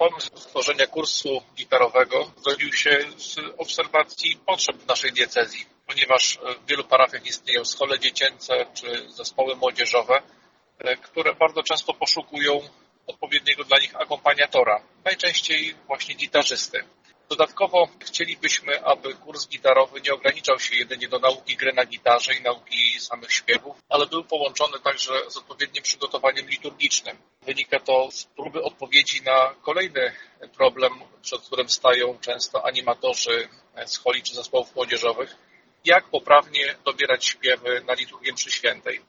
Pomysł stworzenia kursu gitarowego zrodził się z obserwacji potrzeb w naszej diecezji, ponieważ w wielu parafiach istnieją schole dziecięce czy zespoły młodzieżowe, które bardzo często poszukują odpowiedniego dla nich akompaniatora, najczęściej właśnie gitarzysty. Dodatkowo chcielibyśmy, aby kurs gitarowy nie ograniczał się jedynie do nauki gry na gitarze i nauki samych śpiewów, ale był połączony także z odpowiednim przygotowaniem liturgicznym. Wynika to z próby odpowiedzi na kolejny problem, przed którym stają często animatorzy scholi czy zespołów młodzieżowych, jak poprawnie dobierać śpiewy na liturgię mszy świętej.